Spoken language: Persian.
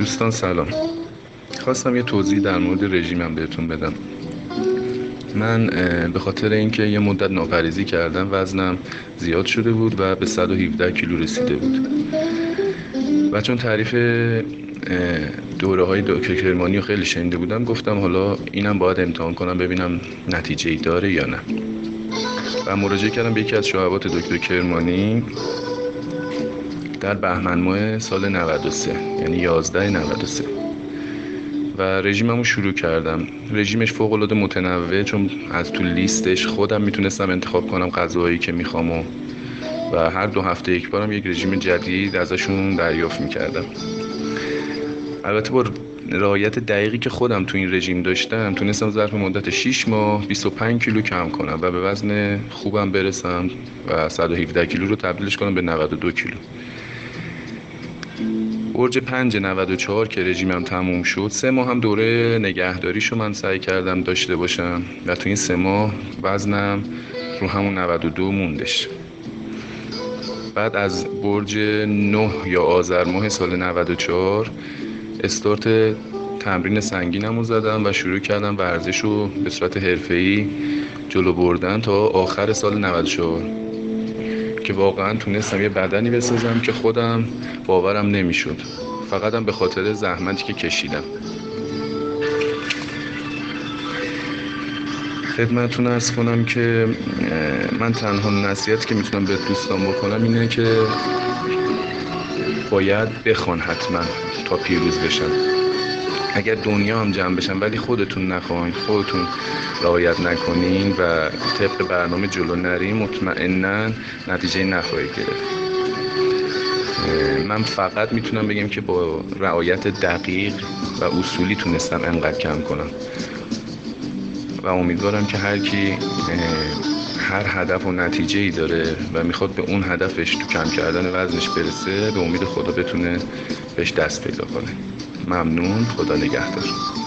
دوستان سلام. خواستم یه توضیح در مورد رژیمم بهتون بدم. من به خاطر اینکه یه مدت ناپرهیزی کردم وزنم زیاد شده بود و به 117 کیلو رسیده بود و چون تعریف دوره های دکتر کرمانی رو خیلی شنیده بودم، گفتم حالا اینم باید امتحان کنم ببینم نتیجه ای داره یا نه و مراجعه کردم به یکی از شعبات دکتر کرمانی در بهمن ماه سال 93، یعنی 11/93 و رژیممو شروع کردم. رژیمش فوق العاده متنوع، چون از تو لیستش خودم میتونستم انتخاب کنم غذاهایی که میخوام و هر 2 هفته یک بارم یک رژیم جدید ازشون دریافت میکردم. البته با رعایت دقیقی که خودم تو این رژیم داشتم تونستم ظرف مدت 6 ماه 25 کیلو کم کنم و به وزن خوبم برسم و 117 کیلو رو تبدیلش کنم به 92 کیلو. برج 5/94 که رژیمم تموم شد، 3 ماه هم دوره نگهداریشو من سعی کردم داشته باشم و تو این 3 ماه وزنم رو همون 92 موندش. بعد از برج 9 یا آذر ماه سال 94 استارت تمرین سنگینمو زدم و شروع کردم ورزشو به صورت حرفه‌ای جلو بردن تا آخر سال 94 که واقعا تونستم یه بدنی بسازم که خودم باورم نمیشد، فقط هم به خاطر زحمتی که کشیدم. خدمتتون عرض کنم که من تنها نصیحتی که میتونم به دوستان بکنم اینه که باید بخوان حتما تا پیروز بشن. اگر دنیا هم جمع بشن ولی خودتون نخواین، خودتون رعایت نکنین و طبق برنامه جلو نرین، مطمئنا نتیجه نخواهید گرفت. من فقط میتونم بگم که با رعایت دقیق و اصولی تونستم انقدر کم کنم و امیدوارم که هر کی هر هدف و نتیجه ای داره و میخواد به اون هدفش تو کم کردن وزنش برسه، به امید خدا بتونه بهش دست پیدا کنه. ممنون، خدا نگهدار.